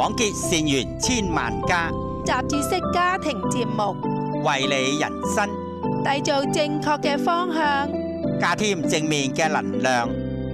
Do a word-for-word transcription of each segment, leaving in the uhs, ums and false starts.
廣結善緣千萬家， 雜誌式家庭節目， 為你人生締造正確嘅方向， 加添正面嘅能量。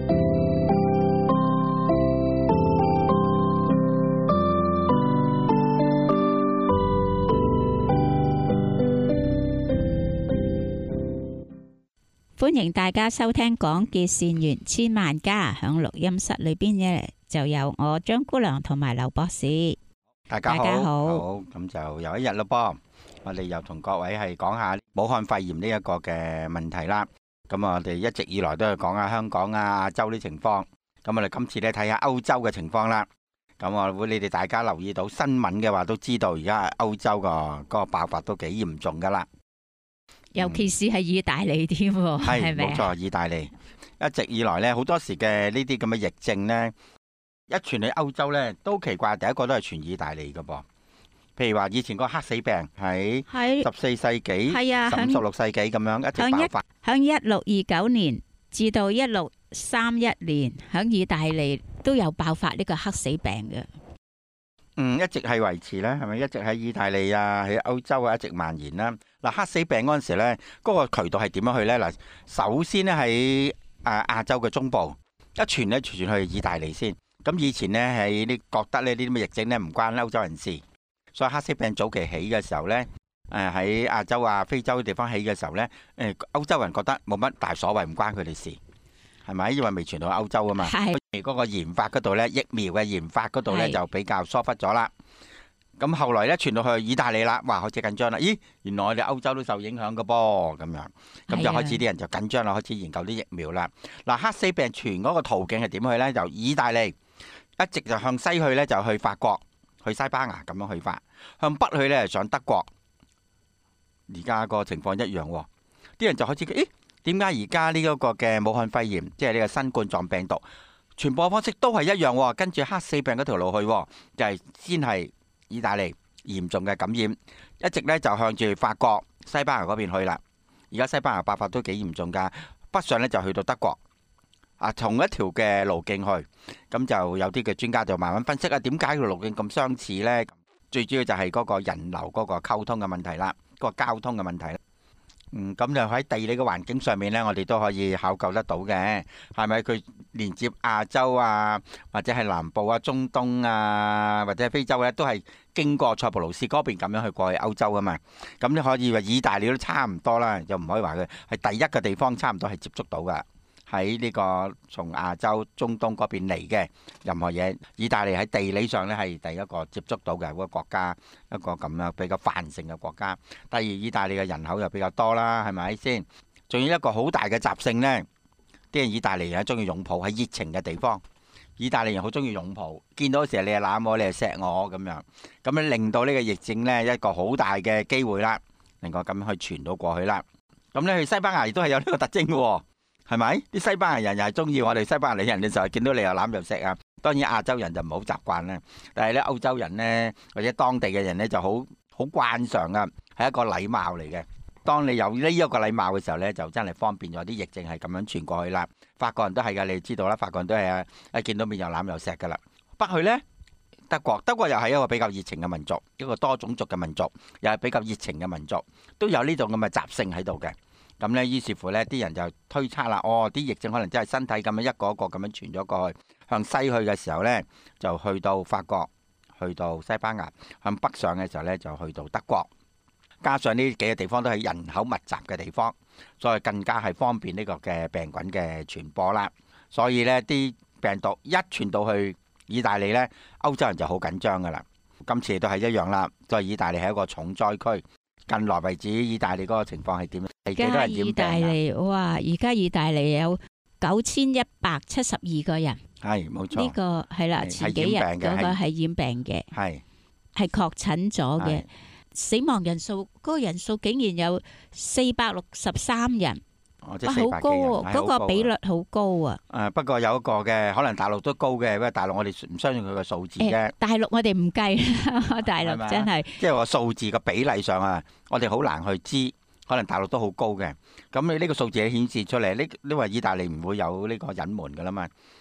歡迎大家收聽廣結善緣千萬家，響錄音室裏邊呢，就有我張姑娘同埋劉博士。 大家好， 大家好， 好，咁就有一日咯噃，我哋又同各位係講下武漢肺炎呢一個嘅問題啦。咁我哋一直以來都係講下香港啊、亞洲啲情況。咁我哋今次咧睇下歐洲嘅情況啦。咁我會你哋大家留意到新聞嘅話，都知道而家歐洲個嗰個爆發都幾嚴重噶啦。 尤其是係意大利添喎，係咪啊？ 冇錯，意大利一直以來咧，好多時嘅呢啲咁嘅疫症咧，一傳去歐洲咧都奇怪，第一個都係傳意大利嘅噃。譬如話以前個黑死病喺十四世紀、 係啊， 十五、十六世紀咁樣一直爆發。 響一六二九年至到一六三一年，響意大利都有爆發呢個黑死病嘅。 嗯，一直係維持咧，係咪一直喺意大利啊，喺歐洲啊一直蔓延啦？嗱，黑死病嗰陣時咧，嗰個渠道係點樣去咧？嗱，首先咧喺誒亞洲嘅中部一傳咧傳傳去意大利先。咁以前咧喺啲覺得咧呢啲咁嘅疫症咧唔關歐洲人事，所以黑死病早期起嘅時候咧，誒喺亞洲啊、非洲嘅地方起嘅時候咧，誒歐洲人覺得冇乜大所謂，唔關佢哋事。係咪？因為未傳到歐洲啊嘛，係嗰個研發嗰度咧，疫苗嘅研發嗰度咧就比較疏忽咗啦。咁後來咧傳到去意大利啦，哇，開始緊張啦。咦，原來我哋歐洲都受影響嘅噃，咁樣咁就開始啲人就緊張啦，開始研究啲疫苗啦。嗱，黑死病傳嗰個途徑係點去咧？由意大利一直就向西去咧，就去法國、去西班牙咁樣去法，向北去咧上德國。而家個情況一樣喎，啲人就開始咦？點解而家呢一個嘅武漢肺炎，即係呢個新冠狀病毒傳播方式都係一樣，跟住黑死病嗰條路去，就係先係意大利嚴重嘅感染，一直咧就向住法國、西班牙嗰邊去啦。而家西班牙爆發都幾嚴重噶，北上咧就去到德國，啊，同一條嘅路徑去，咁就有啲嘅專家就慢慢分析啊，點解個路徑咁相似呢？最主要就係嗰個人流嗰個溝通嘅問題啦，嗰個交通嘅問題。嗯，咁就喺地理嘅環境上面呢，我哋都可以考究得到嘅，係咪？佢連接亞洲啊，或者係南部啊、中東啊，或者係非洲咧，都係經過塞浦路斯嗰邊咁樣去過去歐洲啊嘛。咁你可以話意大利都差唔多啦，又唔可以話佢係第一個地方，差唔多係接觸到噶。喺呢個從亞洲、中東嗰邊嚟嘅任何嘢，意大利喺地理上咧係第一個接觸到嘅一個國家，一個咁樣比較繁盛嘅國家。第二，意大利嘅人口又比較多啦，係咪先？仲有一個好大嘅習性呢，啲人意大利人中意擁抱，係熱情嘅地方。意大利人好中意擁抱，見到嘅時候你係攬我，你係錫我咁樣，咁樣令到呢個疫症呢一個好大嘅機會啦，能夠咁樣去傳到過去啦。咁咧去西班牙亦都係有呢個特徵嘅喎。係咪？啲西班牙人又係中意我哋西班牙人嘅時候，見到你又攬又錫啊！當然亞洲人就唔好習慣啦，但係咧歐洲人呢，或者當地嘅人呢，就好好慣常噶，係一個禮貌嚟嘅。當你有呢一個禮貌嘅時候呢，就真係方便咗啲疫症係咁樣傳過去啦。法國人都係噶，你知道啦，法國人都係啊，一見到面又攬又錫噶啦。北去呢，德國，德國又係一個比較熱情嘅民族，一個多種族嘅民族，又係比較熱情嘅民族，都有呢種咁嘅習性喺度嘅。咁呢，於是乎呢啲人就推測啦，哦，啲疫症可能真係身體咁樣一個一個咁樣傳咗過去，向西去嘅時候呢，就去到法國，去到西班牙，向北上嘅時候呢，就去到德國。加上呢幾個地方都係人口密集嘅地方，所以更加係方便呢個嘅病菌嘅傳播啦。所以呢啲病毒一傳到去意大利呢，歐洲人就好緊張噶啦。今次都係一樣啦，所以意大利係一個重災區。近來為止，意大利嗰個情況係點？係幾多人染病啊？意大利哇！ 而家意大利有九千一百七十二個人， 係冇錯。 呢個係啦，前幾日嗰個係染病嘅，係係確診咗嘅。死亡人數嗰個人數竟然有四百六十三人， 哦，即係四百幾人， 好高，嗰個比率好高啊！ 誒，不過有一個嘅，可能大陸都高嘅，不過大陸我哋唔相信佢個數字啫。 大陸我哋唔計，大陸真係即係話數字嘅比例上啊，我哋好難去知。可能大陸都好高嘅，咁你呢個數字顯示出嚟，呢呢話意大利唔會有呢個隱瞞噶啦嘛。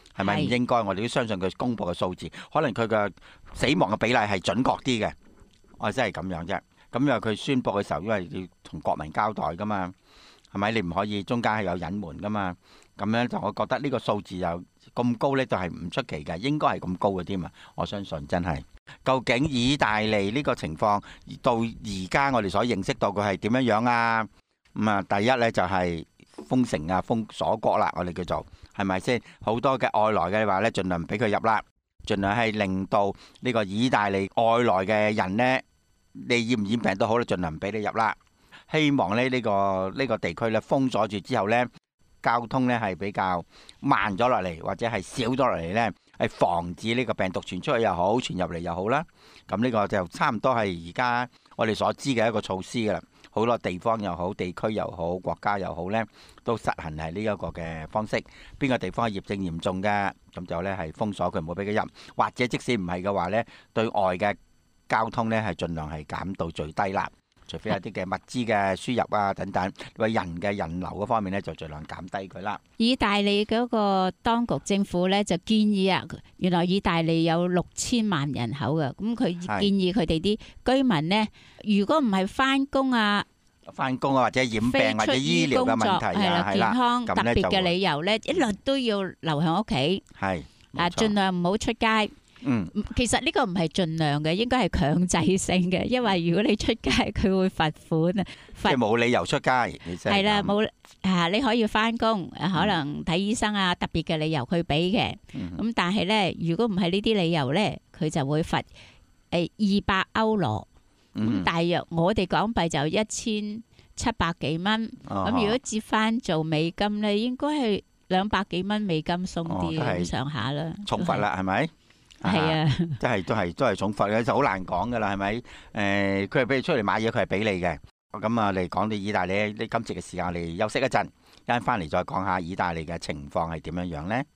係咪唔應該？我哋都相信佢公布嘅數字，可能佢嘅死亡嘅比例係準確啲嘅。我真係咁樣啫。咁因為佢宣布嘅時候，因為要同國民交代噶嘛，係咪？你唔可以中間係有隱瞞噶嘛。咁樣就我覺得呢個數字又咁高呢，就係唔出奇嘅，應該係咁高嘅添啊！我相信真係。究竟意大利呢個情況到而家我哋所認識到佢係點樣樣啊？咁啊，第一呢就係封城啊，封鎖國啦，我哋叫做係咪先？好多嘅外來嘅話呢，盡量唔俾佢入啦，盡量係令到呢個意大利外來嘅人呢，你染唔染病都好啦，盡量唔俾你入啦。希望咧呢個呢個地區咧封鎖住之後呢，交通呢係比較慢咗落嚟，或者係少咗落嚟呢，係防止呢個病毒傳出去又好，傳入嚟又好啦。咁呢個就差唔多係而家我哋所知嘅一個措施噶啦。好多地方又好，地區又好，國家又好呢，都實行係呢一個嘅方式。邊個地方係疫症嚴重嘅，咁就呢係封鎖佢，唔好俾佢入。或者即使唔係嘅話呢，對外嘅交通呢係盡量係減到最低啦。除非有啲嘅物資嘅輸入啊等等，為人嘅人流嗰方面呢，就盡量減低佢啦。 意大利嗰個當局政府呢，就建議啊，原來意大利有六千萬人口嘅，咁佢建議佢哋啲居民呢，如果唔係翻工啊、 翻工啊或者染病或者醫療嘅問題啊，係啦， 健康特別嘅理由呢，一律都要留喺屋企，係啊，盡量唔好出街。嗯，其實呢個唔係盡量嘅，應該係強制性嘅，因為如果你出街，佢會罰款啊。 即係冇理由出街， 係啦，冇啊，你可以翻工，可能睇醫生啊，特別嘅理由佢俾嘅。咁、嗯、但係咧，如果唔係呢啲理由咧，佢就會罰誒二百歐羅，咁、嗯、大約我哋港幣就一千七百幾蚊。咁、哦、如果折翻做美金咧，應該係兩百幾蚊美金鬆啲咁上下啦。 重罰啦，係咪？係啊，即係都係都係重罰嘅，就好難講噶啦，係咪？誒、呃，佢係俾你出嚟買嘢，佢係俾你嘅。咁啊，我哋講到意大利，呢今次嘅時間，我哋休息一陣，一陣翻嚟再講下意大利嘅情況係點樣樣呢？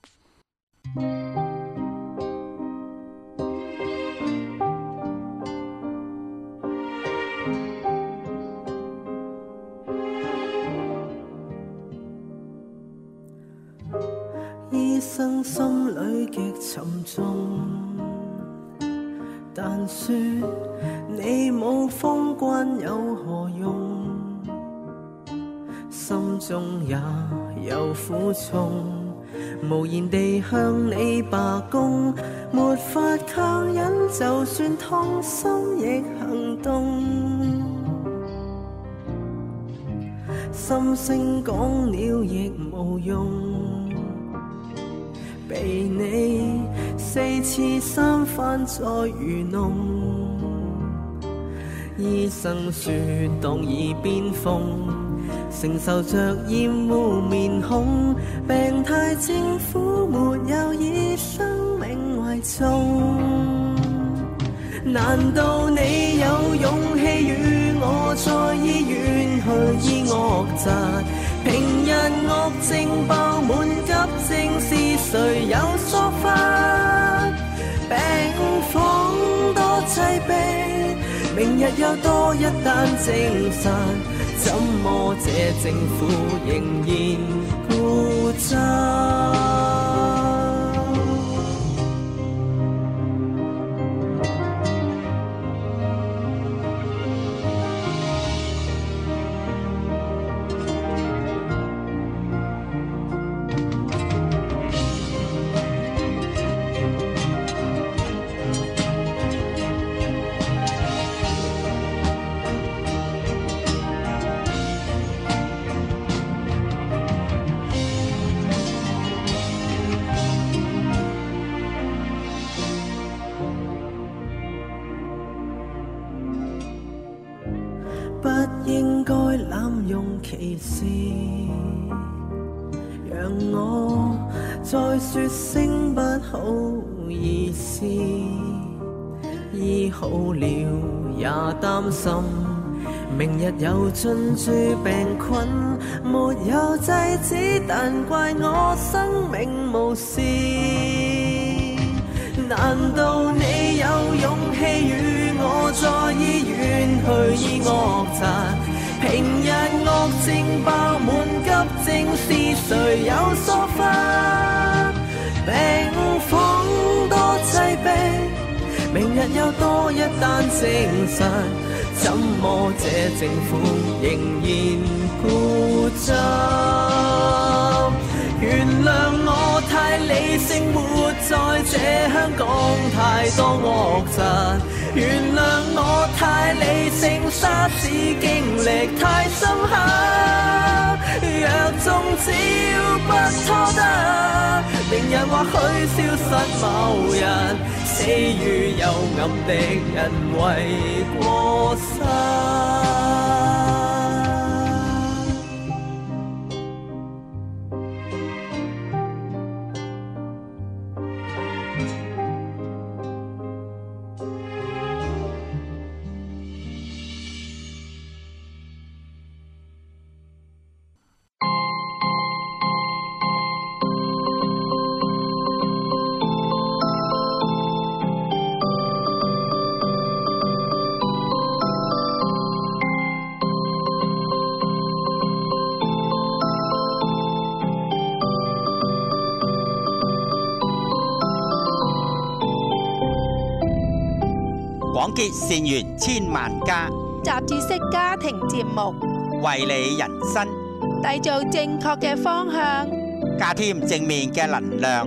醫生心裏極沉重，但說你冇封關有何用？心中也有苦衷，無言地向你罷工，沒法強忍，就算痛心亦行動。心聲講了亦無用，被你四次三番再愚弄。醫生說當已變瘋，承受着厭惡面孔，病態政府沒有以生命為重。難道你有勇氣與我在醫院去醫惡疾？平日惡症爆滿急症，是誰有疏忽？病房多擠迫，明日又多一單證實，怎麼這政府仍然固執？不應該濫用歧視，讓我再說聲不好意思。醫好了也擔心，明日又進駐病菌，沒有制止，但怪我生命無事。難道你有勇氣與我在醫院去醫惡疾？平日惡症爆滿急症，是誰有疏忽？ 有多一單證實，怎麼這政府仍然固執？原諒我太理性，活在這香港太多惡疾。原諒我太理性，沙士經歷太深刻。若中招不拖得，明日或許消失某日，死於幽暗的人為過失。 廣結善緣千萬家， 雜誌式家庭節目， 為你人生締造正確嘅方向， 加添正面嘅能量。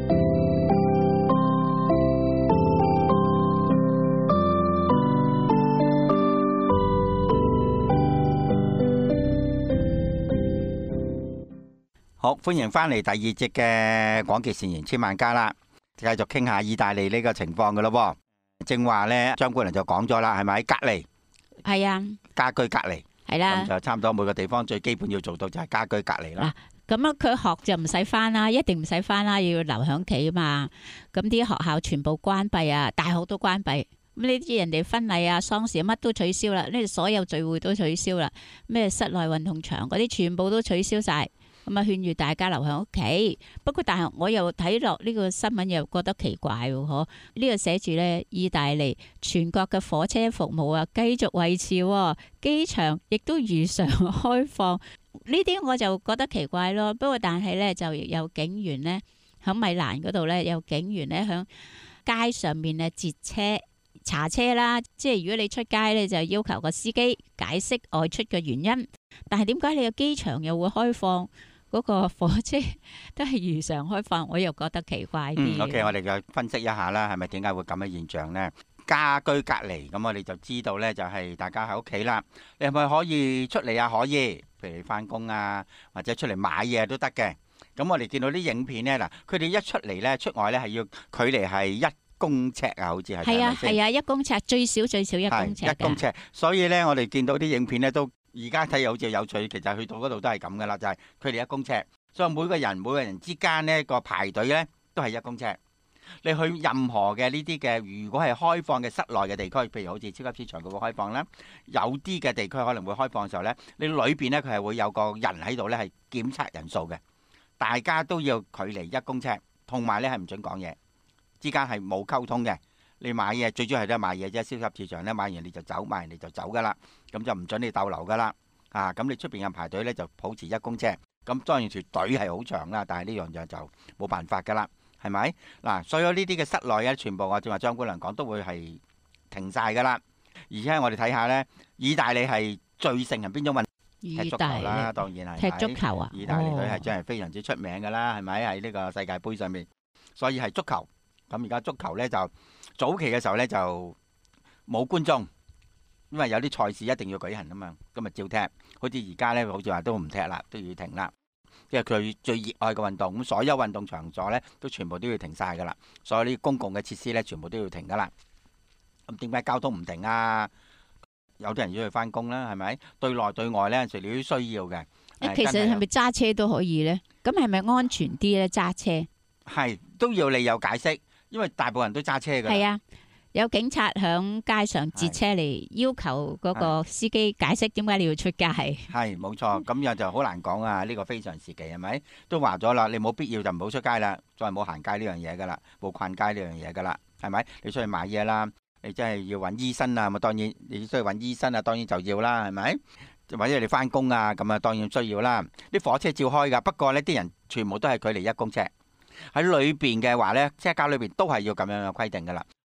好，歡迎翻嚟第二節嘅廣結善緣千萬家啦，繼續傾下意大利呢個情況噶咯。正話咧，張姑娘就講咗啦，係咪隔離？ 係啊， 家居隔離係啦， 咁就差唔多每個地方最基本要做到就係家居隔離啦。 咁啊，佢學就唔使翻啦，一定唔使翻啦，要留喺屋企啊嘛。咁啲學校全部關閉啊，大學都關閉。咁呢啲人哋婚禮啊、喪事乜都取消啦，呢啲所有聚會都取消啦，咩室內運動場嗰啲全部都取消晒。咁啊，勸喻大家留喺屋企。不過，但係我又睇落呢個新聞，又覺得奇怪喎。嗬，呢個寫住呢，意大利全國嘅火車服務啊，繼續維持，機場亦都如常開放。呢啲我就覺得奇怪咯。不過，但係呢，就有警員呢，喺米蘭嗰度呢，有警員呢，喺街上面呢截車查車啦。即係如果你出街呢，就要求個司機解釋外出嘅原因。但係點解你個機場又會開放？嗰個火車都係如常開放，我又覺得奇怪啲。 嗯，OK，我哋就分析一下啦，係咪點解會咁嘅現象呢？家居隔離，咁我哋就知道呢，就係大家喺屋企啦。你係咪可以出嚟啊？可以，譬如你翻工啊，或者出嚟買嘢都得嘅。咁我哋見到啲影片呢，嗱，佢哋一出嚟呢，出外呢係要距離係一公尺啊，好似係。 係啊係啊，一公尺最少最少一公尺。 一公尺，所以呢，我哋見到啲影片呢都。而家睇又好似有趣，其實去到嗰度都係咁噶啦，就係距離一公尺，所以每個人每個人之間呢個排隊呢都係一公尺。你去任何嘅呢啲嘅，如果係開放嘅室內嘅地區，譬如好似超級市場嗰個開放啦，有啲嘅地區可能會開放嘅時候呢，你裏邊呢，佢係會有個人喺度呢係檢測人數嘅，大家都要距離一公尺，同埋呢係唔準講嘢，之間係冇溝通嘅。你買嘢最主要係都係買嘢啫，超級市場咧買完你就走，買完你就走噶啦，咁就唔準你逗留噶啦。啊，咁你出邊嘅排隊咧就保持一公尺，咁當然條隊係好長啦，但係呢樣嘢就冇辦法噶啦，係咪？嗱，所有呢啲嘅室內咧，全部我正話張姑娘講都會係停晒噶啦。而且我哋睇下咧，意大利係最盛行邊種運動？踢足球啦，當然係。 踢足球啊！ 意大利隊係真係非常之出名噶啦，係咪？喺呢個世界盃上面，所以係足球。咁而家足球咧就早期嘅時候咧就冇觀眾，因為有啲賽事一定要舉行啊嘛，咁咪照踢。好似而家咧，好似話都唔踢啦，都要停啦。因為佢最熱愛嘅運動，咁所有運動場所咧都全部都要停晒噶啦，所有啲公共嘅設施咧全部都要停噶啦。咁點解交通唔停啊？有啲人要去翻工啦，係咪？對內對外咧，隨時都需要嘅。 誒，其實係咪揸車都可以咧？咁係咪安全啲咧？揸車係都要你有解釋。因為大部分人都揸車㗎。 係啊，有警察響街上截車嚟要求嗰個司機解釋點解你要出街。 係冇錯，咁樣就好難講啊！呢、這個非常時期係咪？都話咗啦，你冇必要就唔好出街啦，再冇行街呢樣嘢㗎啦，冇逛街呢樣嘢㗎啦，係咪？你出去買嘢啦，你真係要揾醫生啊，咁當然你需要揾醫生啊，當然就要啦，係咪？或者你翻工啊，咁啊當然需要啦。啲火車照開㗎，不過呢啲人全部都係距離一公尺。喺裏邊嘅話呢，車廂裏邊都係要咁樣嘅規定噶啦。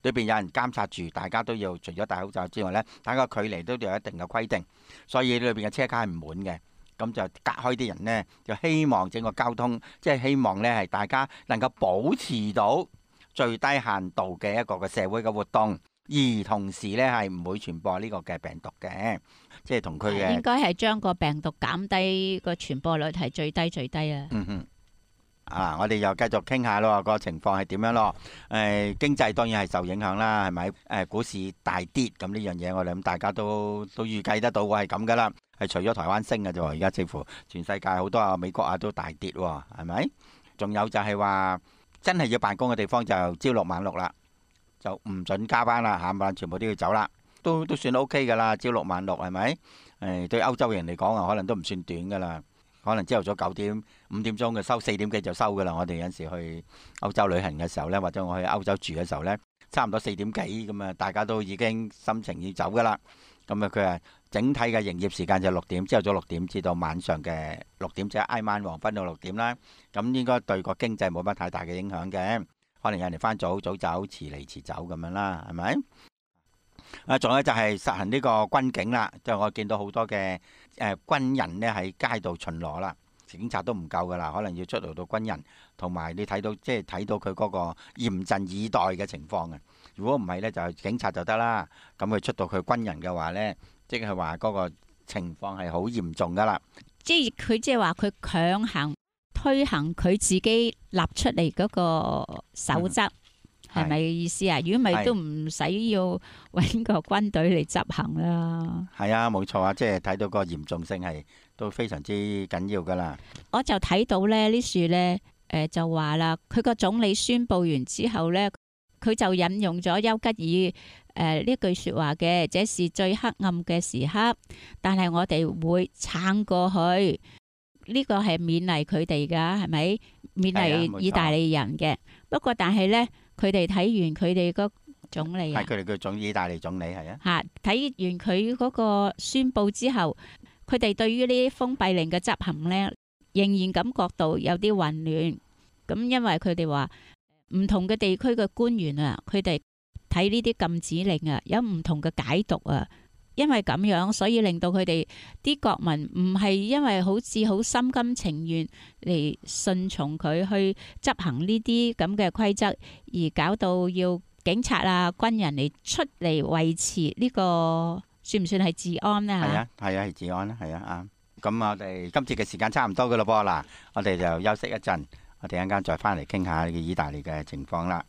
裏邊有人監察住，大家都要除咗戴口罩之外呢，大家距離都有一定嘅規定，所以裏邊嘅車卡係唔滿嘅，咁就隔開啲人呢，就希望整個交通，即係希望呢係大家能夠保持到最低限度嘅一個嘅社會嘅活動，而同時呢係唔會傳播呢個嘅病毒嘅，即係同佢嘅應該係將個病毒減低個傳播率係最低最低啊！ 嗯哼。啊！我哋又繼續傾下咯，個情況係點樣咯？誒、呃，經濟當然係受影響啦，係咪？誒、呃，股市大跌，咁呢樣嘢我哋諗大家都都預計得到會係咁噶啦。係除咗台灣升嘅啫，而家似乎全世界好多啊美國啊都大跌喎，係咪？仲有就係話真係要辦公嘅地方就朝六晚六啦，就唔準加班啦，下晚全部都要走啦，都都算 O K 噶啦，朝六晚六係咪？誒、呃，對歐洲人嚟講啊，可能都唔算短噶啦。可能朝頭早九點五點鐘嘅收，四點幾就收噶啦。我哋有陣時去歐洲旅行嘅時候呢，或者我去歐洲住嘅時候呢，差唔多四點幾咁啊，大家都已經心情要走噶啦。咁啊，佢話整體嘅營業時間就六點，朝頭早六點至到晚上嘅六點，即係挨晚黃昏到六點啦。咁應該對個經濟冇乜太大嘅影響嘅。可能有人翻早早走，遲嚟遲走咁樣啦，係咪？啊，仲有就係實行呢個軍警啦，就我見到好多嘅誒軍人呢喺街度巡邏啦，警察都唔夠噶啦，可能要出動到軍人，同埋你睇到即係睇到佢嗰個嚴陣以待嘅情況嘅。如果唔係呢，就係警察就得啦。咁佢出到佢軍人嘅話呢，即係話嗰個情況係好嚴重噶啦。 即係佢即係話佢強行推行佢自己立出嚟嗰個守則。嗯係咪意思啊？如果唔係都唔使要揾個軍隊嚟執行啦。係啊，冇錯啊，即係睇到個嚴重性係都非常之緊要噶啦。 我就睇到咧呢樹咧，誒、呃、就話啦，佢個總理宣佈完之後咧，佢就引用咗丘吉爾誒呢句說話嘅，這是最黑暗嘅時刻，但係我哋會撐過去。呢、這個係勉勵佢哋噶，係咪勉勵意大利人嘅？不過但係咧。佢哋睇完佢哋個總理啊， 係佢哋嘅總意大利總理係啊， 吓睇完佢嗰個宣佈之後，佢哋對於呢啲封閉令嘅執行呢，仍然感覺到有啲混亂。咁因為佢哋話唔同嘅地區嘅官員啊，佢哋睇呢啲禁止令啊，有唔同嘅解讀啊。因為咁樣，所以令到佢哋啲國民唔係因為好似好心甘情願嚟順從佢去執行呢啲咁嘅規則，而搞到要警察啊、軍人嚟出嚟維持呢個，算唔算係治安呢？ 係啊，係啊，係治安啦，係啊啊！咁我哋今次嘅時間差唔多噶咯噃，嗱，我哋就休息一陣，我哋一陣間再翻嚟傾下意大利嘅情況啦。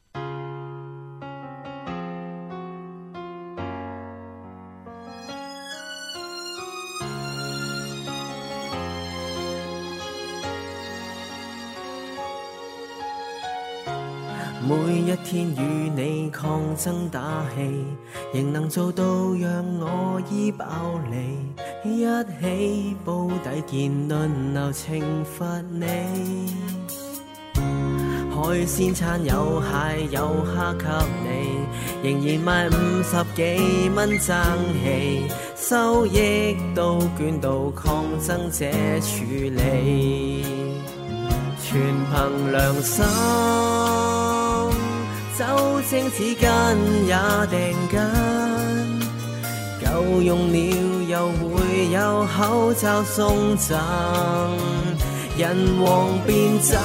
每一天與你抗爭打氣，仍能做到讓我醫飽你，一起煲底見輪流懲罰你。海鮮餐有蟹有蝦給你，仍然賣五十幾蚊爭氣，收益都捐到抗爭者處理，全憑良心。酒精紙巾也訂緊，夠用了又會有口罩送贈，人黃變真，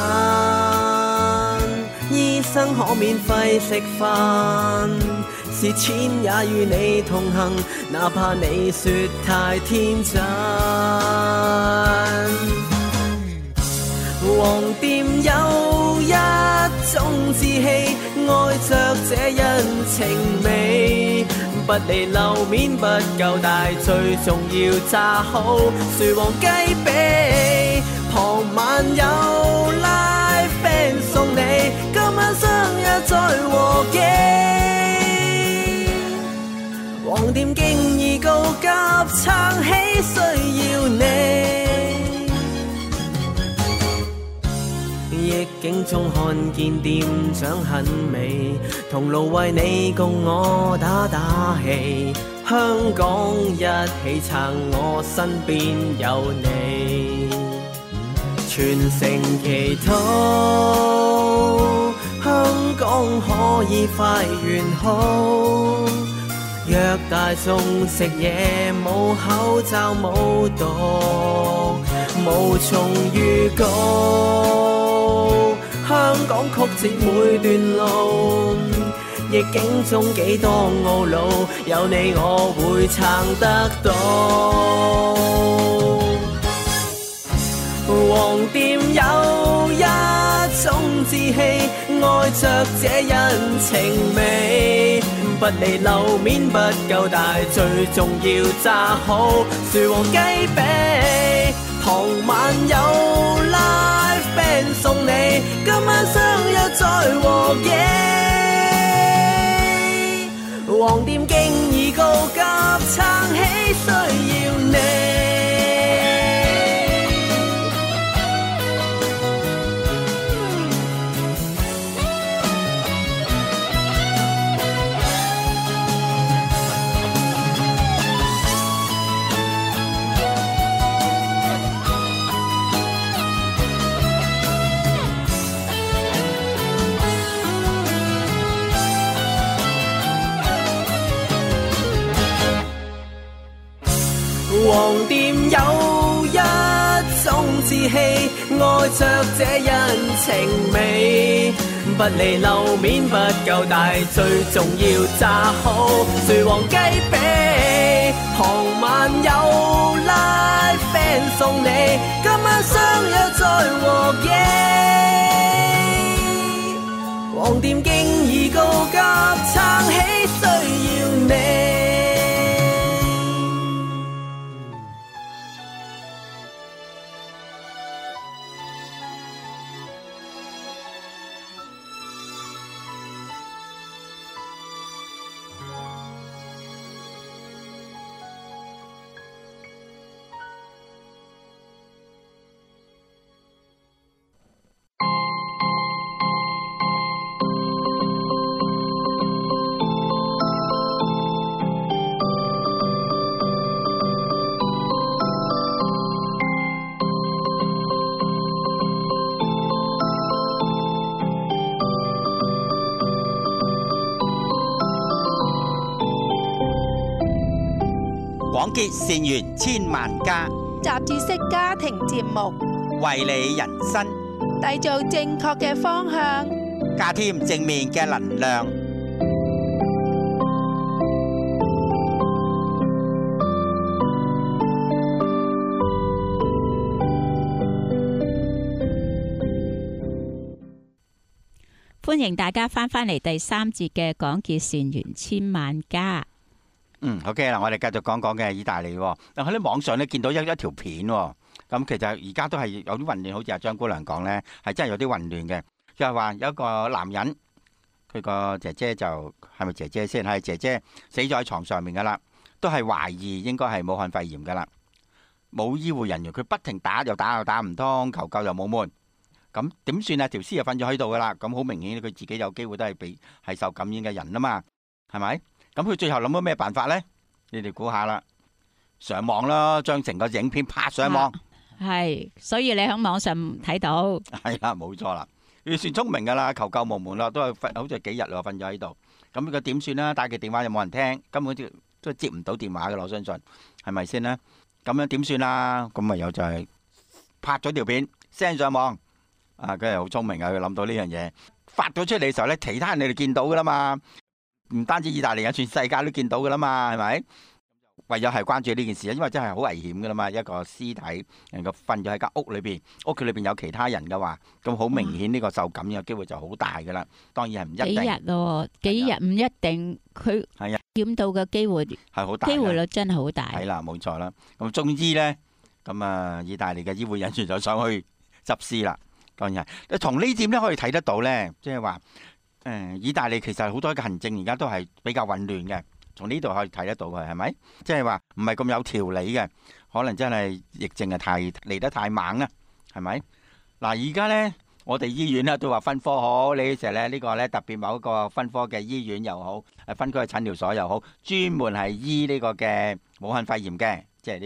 醫生可免費食飯，是錢也與你同行，哪怕你說太天真。黃店有一種志氣，愛着這人情味，不離樓面不夠大，最重要炸好薯皇雞髀，傍晚有 live band 送你，今晚生日再和記。黃店經已告急撐起，需要你。逆境中看見店長很美，同路為你共我打打氣，香港一起撐我，身邊有你，全城祈禱香港講可以快完好。約大眾食嘢冇口罩冇毒，無從預告。香港曲折每段路，逆境中幾多懊惱，有你我會撐得到。黃店有一種志氣，愛着這人情味，不離樓面不夠大，最重要炸好薯皇雞髀。傍晚有 live band 送你，今晚相約再和記。黃店經已告急，撐起需要你。黃店有一種志氣，愛着這人情味，不離樓面不夠大，最重要炸好薯皇雞髀。傍晚有 live band 送你，今晚相約再和記。黃店經已告急，撐起需要你。 廣結善緣千萬家， 雜誌式家庭節目， 為你人生締造正確嘅方向， 加添正面嘅能量。 歡迎大家翻返嚟第三節嘅廣結善緣千萬家。 嗯，OK 啦，我哋繼續講講嘅意大利喎。嗱喺啲網上咧見到一一條片喎，咁其實而家都係有啲混亂，好似阿張姑娘講咧，係真係有啲混亂嘅。就係話有一個男人，佢個姐姐就係咪姐姐先？係姐姐死咗喺床上面噶啦，都係懷疑應該係武漢肺炎噶啦。冇醫護人員，佢不停打又打又打唔通，求救又冇門，咁點算啊？條屍又瞓咗喺度噶啦，咁好明顯佢自己有機會都係被係受感染嘅人啊嘛，係咪？咁佢最後諗咗咩辦法呢？你哋估下啦，上網啦，將成個影片拍上網。 係、啊，所以你喺網上睇到。 係啦，冇錯啦，佢算聰明噶啦，求救無門啦，都係瞓，好似幾日咯，瞓咗喺度。咁佢點算啦？打佢電話又冇人聽，根本都都接唔到電話噶啦，我相信係咪先呢？咁樣點算啦？咁咪有就係拍咗條片 send 上網。啊，佢係好聰明啊！佢諗到呢樣嘢，發咗出嚟嘅時候咧，其他人你哋見到噶啦嘛。唔單止意大利人，全世界都見到噶啦嘛，係咪？唯有係關注呢件事，因為真係好危險噶啦嘛，一個屍體能夠瞓咗喺間屋裏邊，屋企裏邊有其他人嘅話，咁好明顯呢個受感染嘅機會就好大噶啦。當然係唔一定。幾日咯？幾日唔一定，佢係啊，檢到嘅機會係好大， 機會率真係好大。 係啦，冇錯啦。咁總之咧，咁啊，意大利嘅醫護人員就上去執屍啦。當然係，從呢點咧可以睇得到咧，即係話。誒，意大利其實好多嘅行政而家都係比較混亂嘅，從呢度可以睇得到嘅，係咪？即係話唔係咁有條理嘅，可能真係疫症係太嚟得太猛啦，係咪？嗱，而家呢，我哋醫院咧都話分科好，你成日咧呢個咧特別某一個分科嘅醫院又好，誒分區嘅診療所又好，專門係醫呢個嘅武漢肺炎嘅，即係呢個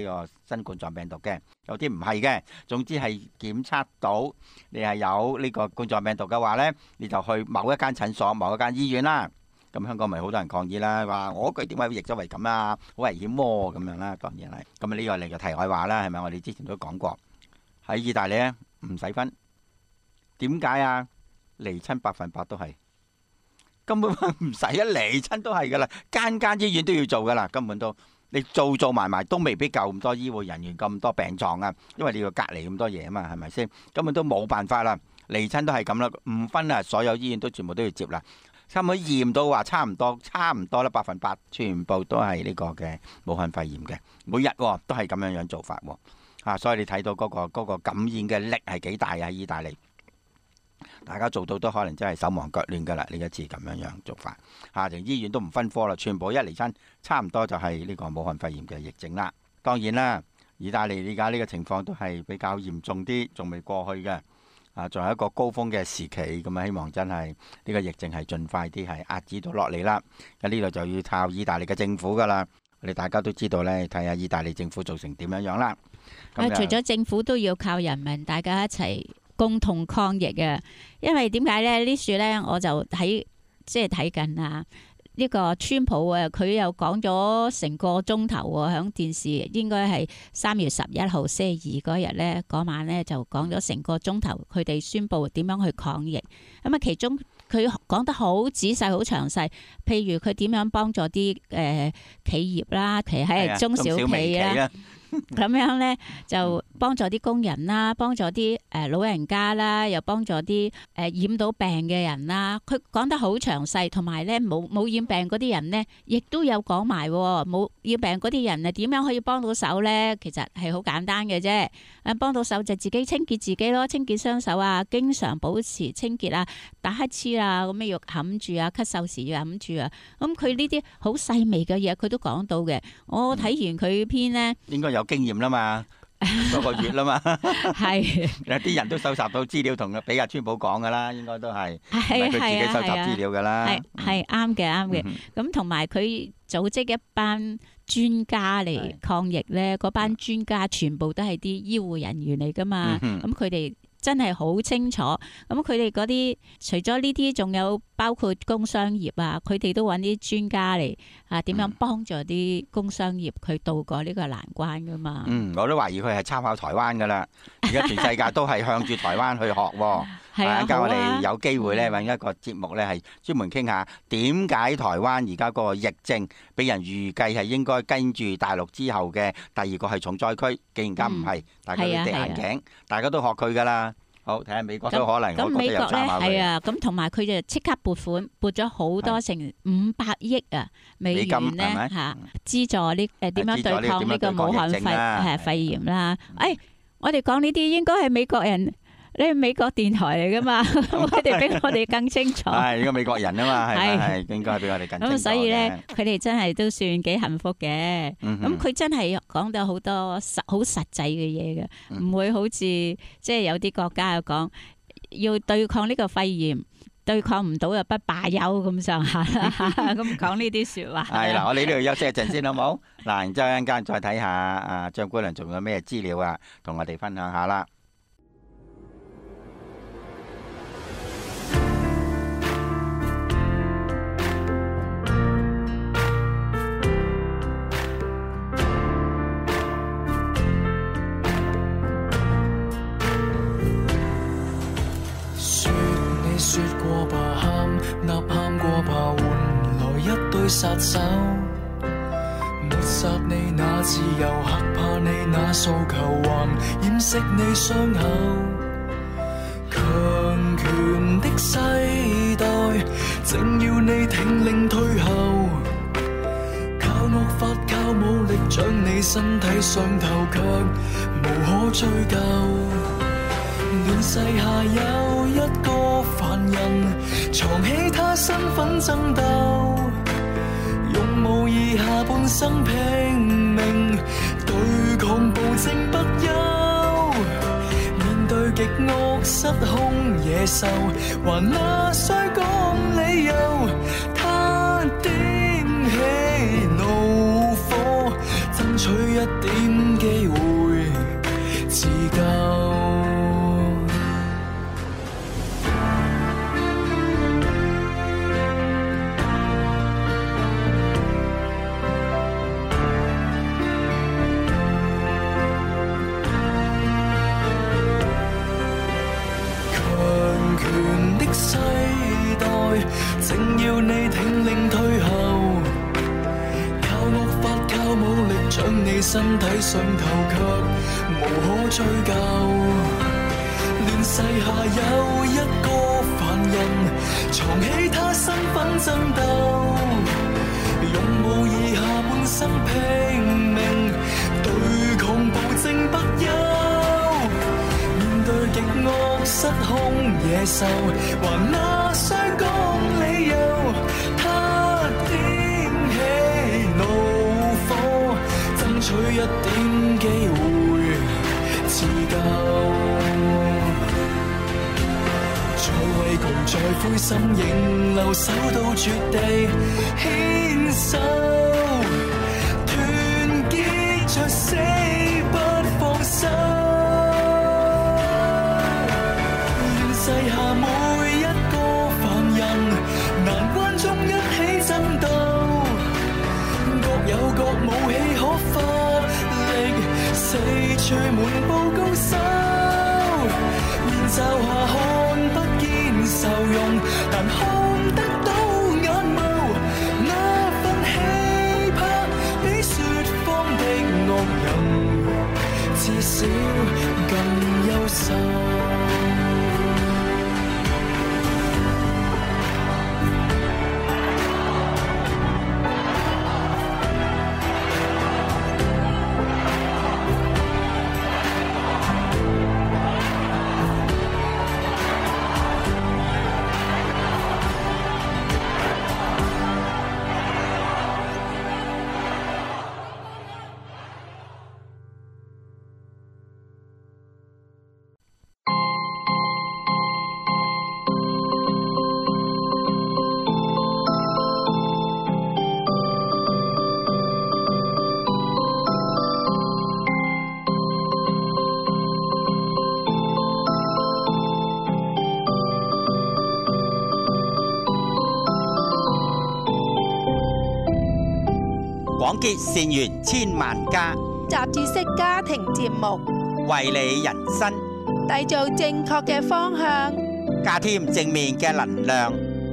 新冠狀病毒嘅，有啲唔係嘅。總之係檢測到你係有呢個冠狀病毒嘅話呢，你就去某一間診所、某一間醫院啦。咁香港咪好多人抗議啦，話我句點解會譯咗為咁啊？好危險喎咁樣啦，當然係。咁呢個嚟嘅題外話啦，係咪？我哋之前都講過喺意大利咧唔使分，點解啊？嚟親百分百都係，根本唔使一嚟親都係噶啦，間間醫院都要做噶啦，根本都你做做埋埋都未必夠咁多醫護人員咁多病床啊，因為你要隔離咁多嘢啊嘛，係咪先？根本都冇辦法啦，嚟親都係咁啦，唔分啊，所有醫院都全部都要接啦。差唔多驗到話差唔多，差唔多啦，百分百全部都係呢個嘅武漢肺炎嘅，每日都係咁樣樣做法喎。啊，所以你睇到嗰個嗰個感染嘅力係幾大啊？喺意大利，大家做到都可能真係手忙腳亂噶啦。呢一次咁樣樣做法，啊，連醫院都唔分科啦，全部一嚟親，差唔多就係呢個武漢肺炎嘅疫症啦。當然啦，意大利而家呢個情況都係比較嚴重啲，仲未過去嘅。啊，仲有一個高峰嘅時期，咁啊，希望真係呢個疫症係盡快啲係壓止到落嚟啦。咁呢度就要靠意大利嘅政府噶啦。我哋大家都知道呢，睇下意大利政府做成點樣樣啦。 啊，除咗政府都要靠人民，大家一齊共同抗疫啊！因為點解呢？呢樹呢，我就睇即係睇緊啊。呢個川普啊，佢又講咗成個鐘頭喎，響電視應該係三月十一號星期二嗰日呢，嗰晚呢就講咗成個鐘頭，佢哋宣布點樣去抗疫。咁啊，其中佢講得好仔細、好詳細，譬如佢點樣幫助啲誒、呃、企業啦，其實係中小企啦。咁樣呢，就幫助啲工人啦，幫助啲誒老人家啦，又幫助啲誒染到病嘅人啦。佢講得好詳細，同埋呢冇冇染病嗰啲人呢，亦都有講埋冇染病嗰啲人啊，點樣可以幫到手呢？其實係好簡單嘅啫。誒，幫到手就自己清潔自己咯，清潔雙手啊，經常保持清潔啊，打乞嗤啊，咁樣要冚住啊，咳嗽時要冚住啊。咁佢呢啲好細微嘅嘢，佢都講到嘅。我睇完佢篇呢， 應該有經驗啦嘛，嗰個月啦嘛， 係有啲人都搜集到資料，同佢俾阿川普講噶啦，應該都係係佢自己搜集資料噶啦， 係係啱嘅啱嘅。咁同埋佢組織一班專家嚟抗疫咧，嗰班專家全部都係啲醫護人員嚟噶嘛，咁佢哋真係好清楚。咁佢哋嗰啲除咗呢啲，仲有包括工商業啊，佢哋都揾啲專家嚟啊，點樣幫助啲工商業去渡過呢個難關噶嘛。嗯， 我都懷疑佢係參考台灣噶啦，而家全世界都係向住台灣去學喎。係啊，咁我哋有機會咧揾一個節目咧，係專門傾下點解台灣而家嗰個疫症俾人預計係應該跟住大陸之後嘅第二個係重災區，既然間唔係，大家都跌眼鏡，大家都學佢噶啦。好，睇下美國都可能，我覺得有參考佢。 係啊，咁同埋佢就即刻撥款，撥咗好多成五百億啊美元咧嚇，資助呢誒點樣對抗呢個武漢肺係肺炎啦。誒，我哋講呢啲應該係美國人。你係美國電台嚟噶嘛？佢哋比我哋更清楚。係呢個美國人啊嘛，係係應該比我哋更清楚。 咁所以咧，佢哋真係都算幾幸福嘅。咁佢真係講到好多實好實際嘅嘢嘅，唔會好似即係有啲國家又講要對抗呢個肺炎，對抗唔到又不罷休咁上下啦。咁講呢啲説話。係啦， 我哋呢度休息一陣先好冇？嗱，然之後一陣間再睇下阿張姑娘仲有咩資料啊，同我哋分享下啦。 說過吧，喊吶喊過吧，換來一對殺手，抹殺你那自由，嚇怕你那訴求，還掩飾你傷口。強權的世代，正要你挺領退後，靠惡法靠武力將你身體傷透，卻無可追究。亂世下有一個犯人，藏起他身份爭鬥，用無疑下半生拼命對抗暴政不休。面對極惡失控野獸，還哪需講理由？他點起怒火，爭取一點機會自救。世代正要你挺領退後，靠惡法靠武力將你身體上頭，卻無可追究。亂世下有一個凡人，藏起他身份爭鬥，用模擬下半生拼命對抗暴政不休。對極惡失控野獸，還那雙講理由，他點起怒火，爭取一點機會自救。在畏懼，在灰心，仍留守到絕地，牽手團結着死不放手。世下每一個凡人，難關中一起爭鬥，各有各武器可發力，四處滿布高手。面罩下看不見愁容，但看得到眼眸，那份氣魄比説謊的惡人，至少更優秀。 廣結善緣千萬家， 雜誌式家庭節目， 為你人生締造正確嘅方向， 加添正面嘅能量。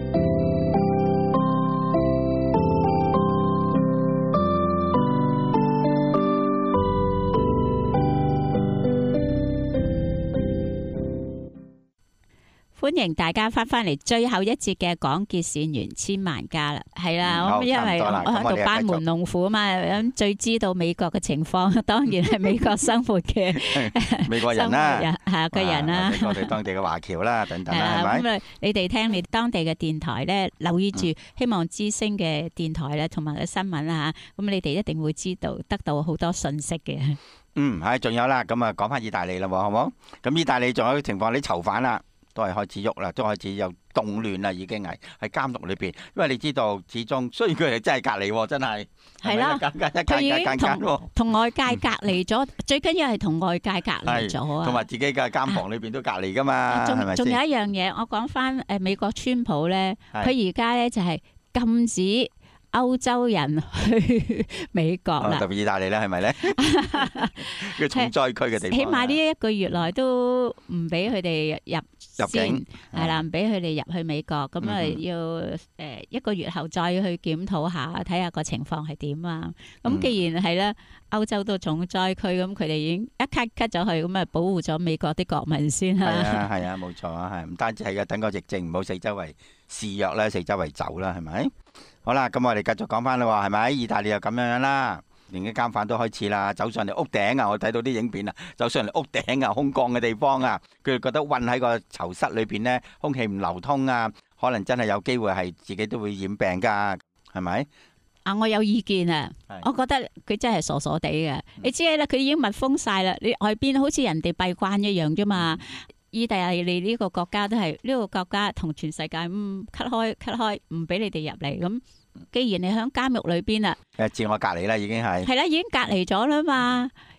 歡迎大家翻返嚟最後一節嘅廣結善緣千萬家啦，係啦， 嗯、 我因為我喺度班門弄斧啊嘛，咁最知道美國嘅情況，當然係美國生活嘅美國人啦， 係個人啦， 我哋當地嘅華僑啦，等等啦，係咪？ 咁啊，你哋聽你當地嘅電台咧，留意住希望之聲嘅電台咧，同埋嘅新聞啦嚇，咁你哋一定會知道得到好多信息嘅。 嗯，係，仲有啦，咁啊講翻意大利啦，好冇？咁意大利仲有個情況，啲囚犯啦。都係開始喐啦，都開始有動亂啦，已經係喺監獄裏邊。因為你知道，始終雖然佢哋真係隔離，真係係啦，佢已經同同外界隔離咗，最緊要係同外界隔離咗啊， 同埋自己嘅監房裏邊都隔離噶嘛，係咪先？ 仲有一樣嘢，我講翻誒美國川普咧，佢而家咧就係禁止歐洲人去美國啦， 特別意大利咧，係咪咧？佢重災區嘅地方， 起碼呢一個月內都唔俾佢哋入入境， 係啦，唔俾佢哋入去美國，咁啊要誒一個月後再去檢討下，睇下個情況係點啊。咁既然係咧，歐洲都重災區，咁佢哋已經一 cut cut 咗去，咁啊保護咗美國啲國民先啦。 係啊，係啊，冇錯啊，係唔單止係嘅，等個疫症唔好四周圍肆虐啦，四周圍走啦，係咪？好啦，咁我哋繼續講翻啦喎，係咪？意大利又咁樣樣啦，連啲監犯都開始啦，走上嚟屋頂啊！我睇到啲影片啊，走上嚟屋頂啊，空曠嘅地方啊，佢哋覺得困喺個囚室裏邊呢，空氣唔流通啊，可能真係有機會係自己都會染病噶，係咪？ 啊，我有意見啊，我覺得佢真係傻傻地嘅。你知啦，佢已經密封晒啦，你外邊好似人哋閉關一樣啫嘛。意大利呢個國家都係呢個國家同全世界咁 cut 開 cut 開，唔俾你哋入嚟。咁既然你喺監獄裏邊啦， 誒，自我隔離啦，已經係係啦，已經隔離咗啦嘛。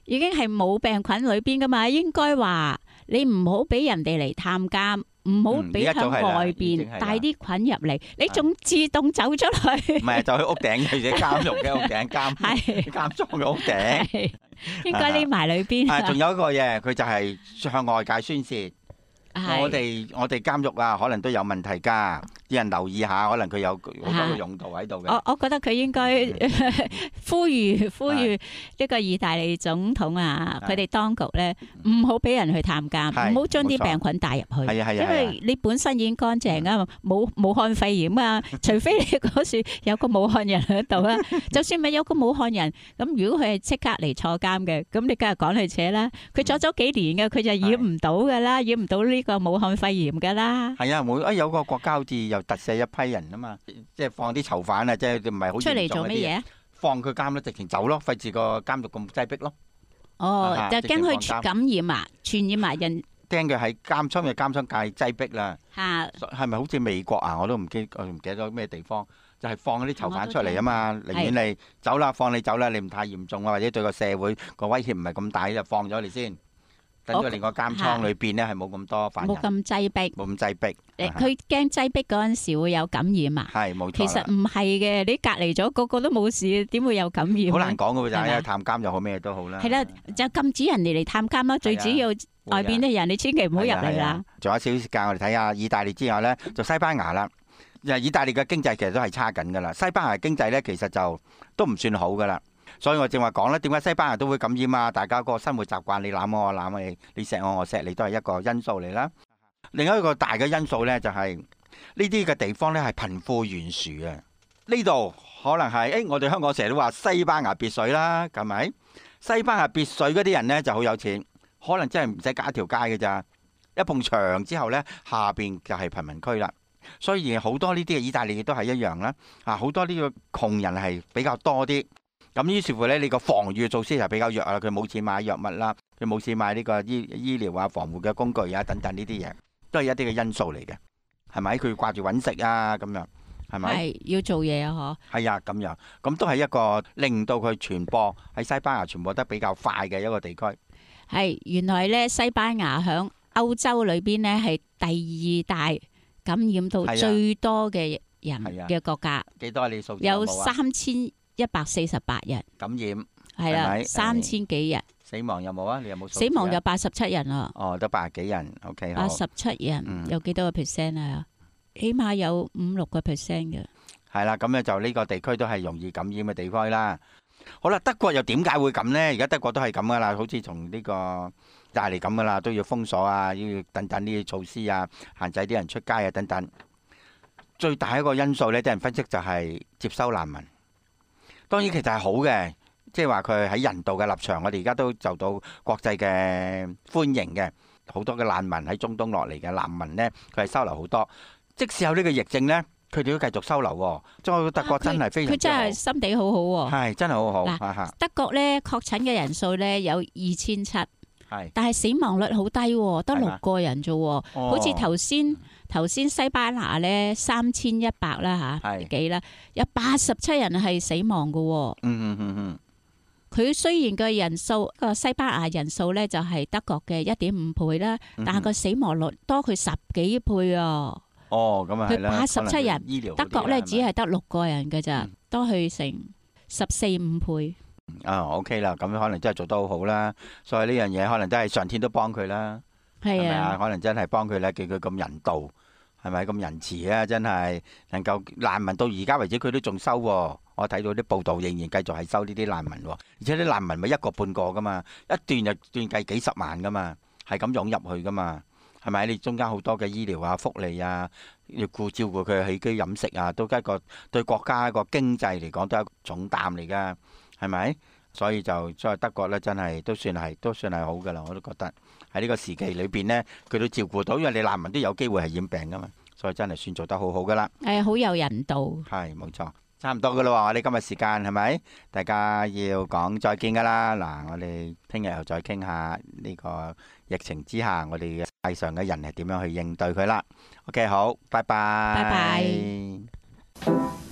已經係冇病菌裏邊噶嘛，應該話你唔好俾人哋嚟探監，唔好俾響外邊帶啲菌入嚟，你仲自動走出去。 唔係，就去屋頂嘅，即係監獄嘅屋頂，監監倉嘅屋頂， 應該匿埋裏邊。 啊，仲有一個嘢，佢就係向外界宣泄。我哋我哋監獄啊，可能都有問題㗎，啲人留意下，可能佢有好多個用途喺度嘅。 我我覺得佢應該呼籲呼籲呢個意大利總統啊，佢哋當局咧唔好俾人去探監，唔好將啲病菌帶入去。係啊係啊，因為你本身已經乾淨啊，冇武漢肺炎啊，除非你嗰時有個武漢人喺度啊。就算咪有個武漢人，咁如果佢係即刻嚟坐監嘅，咁你梗係趕佢扯啦。佢坐咗幾年嘅，佢就染唔到㗎啦，染唔到呢個武漢肺炎噶啦，係啊，每啊有個國家好似又特赦一批人啊嘛，即係放啲囚犯啊，即係唔係好出嚟做乜嘢？ 放佢監咯，直情走咯，費事個監獄咁擠迫咯。 哦，就驚佢感染啊，傳染埋人。 驚佢喺監倉嘅監倉界擠迫啦。 嚇， 係咪好似美國啊？我都唔記，我唔記得咗咩地方，就係放嗰啲囚犯出嚟啊嘛，寧願你走啦，放你走啦，你唔太嚴重啊，或者對個社會個威脅唔係咁大，就放咗你先。等咗連個監倉裏邊咧係冇咁多犯人， 冇咁擠迫， 冇咁擠迫。 誒，佢驚擠迫嗰陣時會有感染啊？ 係冇錯。 其實唔係嘅，你隔離咗個個都冇事，點會有感染？ 好難講㗎喎，就係探監又好咩都好啦。 係啦，就禁止人哋嚟探監咯。最主要外邊啲人，你千祈唔好入嚟啦。 仲有少少時間，我哋睇下意大利之外咧，就西班牙啦。就意大利嘅經濟其實都係差緊㗎啦，西班牙經濟咧其實就都唔算好㗎啦。所以我正話講咧，點解西班牙都會感染啊？大家個生活習慣，你攬我我攬你，你錫我我錫你，都係一個因素嚟啦。另一個大嘅因素咧，就係呢啲嘅地方咧係貧富懸殊啊。呢度可能係誒，我哋香港成日都話西班牙別墅啦，係咪？西班牙別墅嗰啲人咧就好有錢，可能真係唔使隔一條街嘅咋，一埲牆之後咧，下邊就係貧民區啦。所以好多呢啲嘅意大利亦都係一樣啦。啊，好多呢個窮人係比較多啲。咁於是乎咧，你個防禦措施就比較弱啦。佢冇錢買藥物啦，佢冇錢買呢個醫醫療啊、防護嘅工具啊等等呢啲嘢，都係一啲嘅因素嚟嘅，係咪？佢掛住揾食啊，咁樣係咪？ 係要做嘢啊！嗬。係啊，咁樣咁都係一個令到佢傳播喺西班牙傳播得比較快嘅一個地區。 係原來咧，西班牙響歐洲裏邊咧係第二大感染到最多嘅人嘅國家。幾多你數字有冇啊？有三千一百四十八人感染， 係啦，三千幾人。 死亡有冇啊？你有冇數？ 死亡有八十七人啊。 哦，得八十幾人。O K， 八十七人有幾多個 percent 啊？起碼有五六個 percent 嘅。係啦，咁咧就呢個地區都係容易感染嘅地區啦。好啦，德國又點解會咁呢？而家德國都係咁噶啦，好似從呢個意大利咁噶啦，都要封鎖啊，要等等呢啲措施啊，限制啲人出街啊，等等。最大一個因素呢，啲人分析就係接收難民。當然其實係好嘅，即係話佢喺人道嘅立場，我哋而家都受到國際嘅歡迎嘅。好多嘅難民喺中東落嚟嘅難民呢，佢係收留好多。即使有呢個疫症呢，佢哋都繼續收留喎。所以德國真係非常之好。佢真係心地好好喎。係真係好好。嗱，德國呢確診嘅人數呢有二千七，但係死亡率好低喎，得六個人啫喎。好似頭先。頭先西班牙咧三千一百啦嚇，幾啦，有八十七人係死亡嘅喎。嗯嗯嗯嗯。佢雖然個人數個西班牙人數咧就係德國嘅一點五倍啦，但係個死亡率多佢十幾倍啊。哦，咁啊係啦。佢八十七人，德國咧只係得六個人嘅咋，多佢成十四五倍。啊 OK 啦，咁可能真係做得好好啦。所以呢樣嘢可能都係上天都幫佢啦。係啊，可能真係幫佢咧，叫佢咁人道。係咪咁仁慈啊？真係能夠難民到而家為止，佢都仲收喎。我睇到啲報道，仍然繼續係收呢啲難民喎。而且啲難民咪一個半個噶嘛，一段就斷計幾十萬噶嘛，係咁湧入去噶嘛。係咪？你中間好多嘅醫療啊、福利啊，要顧照顧佢嘅起居飲食啊，都一個對國家一個經濟嚟講都係一個重擔嚟噶。係咪？所以就所以德國咧，真係都算係都算係好噶啦。我都覺得喺呢個時期裏邊呢，佢都照顧到，因為你難民都有機會係染病噶嘛，所以真係算做得好好噶啦。誒，好有人道。係冇錯，差唔多噶啦喎。我哋今日時間係咪？大家要講再見噶啦。嗱，我哋聽日又再傾下呢個疫情之下，我哋世上嘅人係點樣去應對佢啦。OK，好，拜拜。拜拜。